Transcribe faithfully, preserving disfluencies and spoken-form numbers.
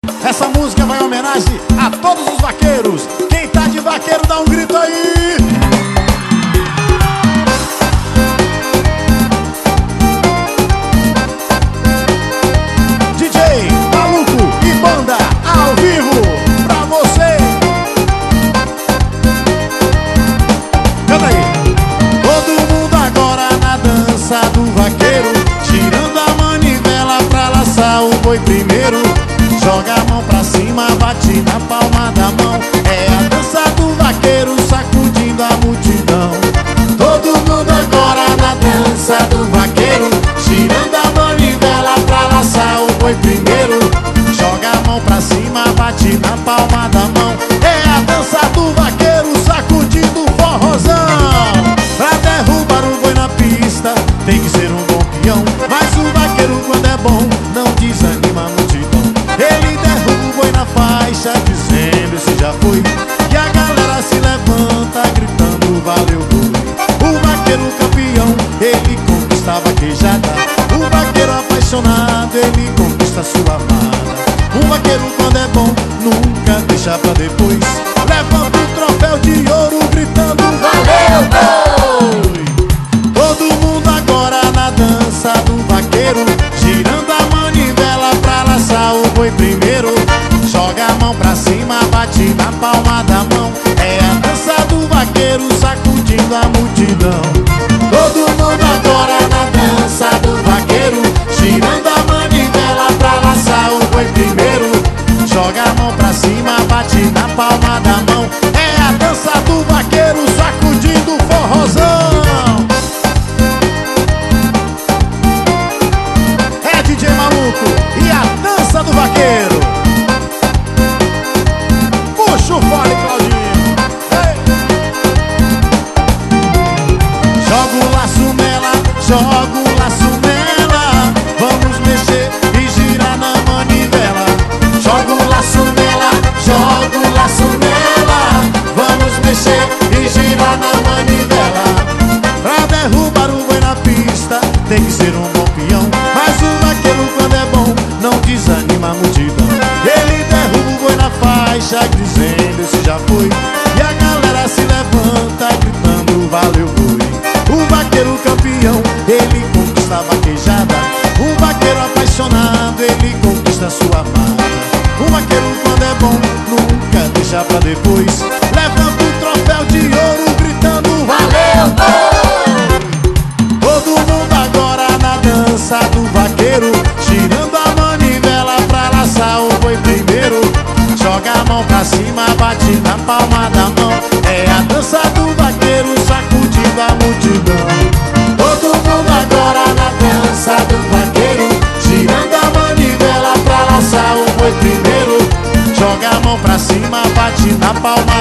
Essa música vai em homenagem a todos os vaqueiros. Quem tá de vaqueiro dá um grito aí. D J Maluco e banda ao vivo pra você. Canta aí. Todo mundo agora na dança do vaqueiro, tirando a manivela pra laçar o boi primeiro. Joga a mão pra cima, bate na palma da mão. É a dança do vaqueiro sacudindo a multidão. Todo mundo agora na dança do vaqueiro, tirando a manivela pra laçar o boi primeiro. Joga a mão pra cima, bate na palma da mão. É a dança do vaqueiro sacudindo o forrozão. Pra derrubar o boi na pista tem que ser um bom peão, mas o vaqueiro quando é bom não desanima a multidão. Ele derruba o boi na faixa dizendo se já foi, e a galera se levanta gritando valeu boi. O vaqueiro campeão, ele conquista a vaquejada. O vaqueiro apaixonado, ele conquista sua amada. Um vaqueiro quando é bom, nunca deixa pra depois. Levanta o troféu de ouro gritando valeu boi. Todo mundo agora na dança do vaqueiro, girando a manivela pra laçar o boi primeiro. Joga a mão pra cima, bate na palma da mão. É a dança do vaqueiro sacudindo a multidão. Todo mundo agora na dança do vaqueiro, girando a manivela pra laçar o boi primeiro. Joga a mão pra cima, bate na palma da mão. É a dança do vaqueiro sacudindo o forrozão. É D J Maluco e a dança do vaqueiro. Puxa o fole, Claudinho. Ei. Joga o laço nela, joga o laço nela. Vamos mexer e girar na manivela. Joga o laço nela, joga o laço nela. Vamos mexer e girar na manivela. Pra derrubar o boi na pista tem que ser um bom peão, mas o vaqueiro quando é bom não desanima a multidão. Ele derruba o boi na faixa dizendo se já foi, e a galera se levanta gritando valeu boi. O vaqueiro campeão, ele conquista a vaquejada. Um vaqueiro apaixonado, ele conquista sua amada. Um vaqueiro quando é bom, nunca deixa pra depois. Levanta o troféu de ouro gritando valeu boi. Todo mundo agora na dança do vaqueiro, tirando a manivela pra laçar o boi primeiro. Joga a mão pra cima, bate na palma da mão. É a dança do vaqueiro sacudindo a multidão. Todo mundo agora na dança do vaqueiro, tirando a manivela pra laçar o boi primeiro. Joga a mão pra cima, bate na palma